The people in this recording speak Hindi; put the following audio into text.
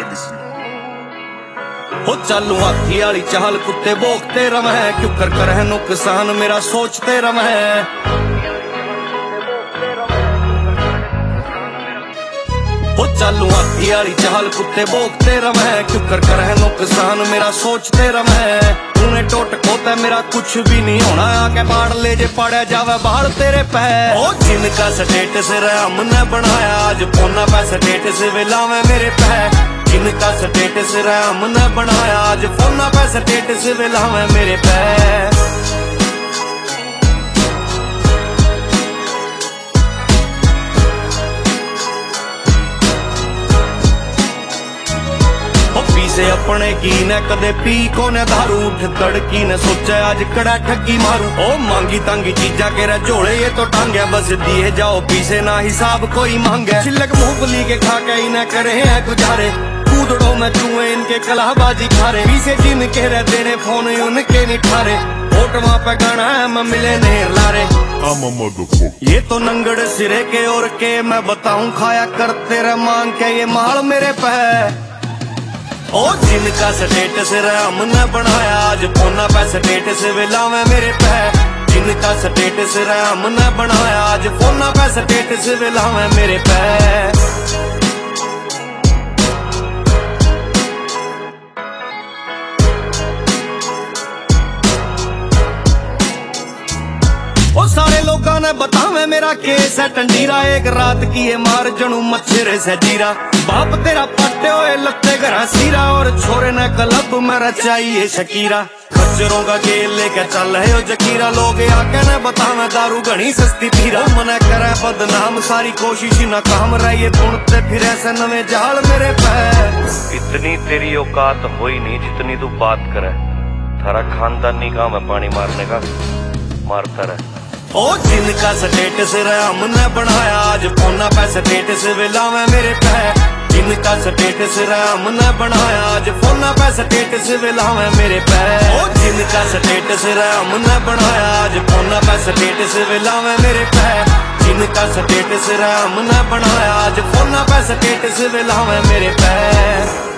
हो चालू हाथी वाली चाल कुत्ते भोगते रमै, क्यों कर कर है नुकसान मेरा सोचते रमै। हो चालू हाथी वाली चाल कुत्ते भोगते रमै, क्यों कर कर है नुकसान मेरा सोचते रमै। तूने टोट खोता मेरा कुछ भी नहीं होना, आके पाड़ ले जे पड़ा जावे बाहर तेरे पै। ओ जिनका स्टेटस हमने बनाया, आज पोना पै स्टेटस विलावे मेरे पै। जिनका स्टेटस हमने बनाया, आज फोना पे स्टेटस विलावे मेरे पै। पीसे अपने की ने कदे पी को ने दारू, उठ तड़की ने सोचा आज कड़ा ठगी मारू। ओ मांगी तांगी चीजा के झोले ये तो टांगे, बस दिए जाओ पीसे ना हिसाब कोई मांगे। छिलक मूंगफली के खा के इन्हें करे हैं गुजारे, कूदड़ो में चूहे इनके कलाबाजी खारे। पीसे जिनके रह देने फोन उनके निठारे, फोटवा पे गाना है मैं मिले नेर लारे। ये तो नंगड़ सिरे के और के मैं बताऊं खाया करते रह मांग के ये माल मेरे पे। ओ जिनका स्टेटस हमने बनाया, आज फोना पे स्टेटस विलावे मेरे पै। जिनका स्टेटस हमने बनाया, आज फोना पे स्टेटस विलावे मेरे पै। ओ सारे लोगों ने बतावे मेरा केस है टंडीरा, एक रात की है मार जनू मच्छर से जीरा। बाप तेरा पट्टे हुए लत्ते घरा सीरा, और छोरे ने क्लब में रचाई शकीरा। खच्चरों का गेल लेके चल है ओ जकीरा, लोग आके ने बतावे दारू घनी सस्ती पीरा। मने करे बदनाम सारी कोशिश नाकाम रही, बुनते फिरे से नवे जाल मेरे पैर। इतनी तेरी औकात होई नहीं जितनी तू बात करे, थारा खानदानी काम है पानी मारने का, मारता रहे। ओ जिनका स्टेटस हमने बनाया, आज फोना पे स्टेटस विलावे मेरे पै। जिनका स्टेटस हमने बनाया, आज फोना पे स्टेटस विलावे मेरे पै। ओ जिनका स्टेटस हमने बनाया, आज फोना पे स्टेटस विलावे मेरे पै। जिनका स्टेटस हमने बनाया, आज फोना पे स्टेटस विलावे मेरे पै।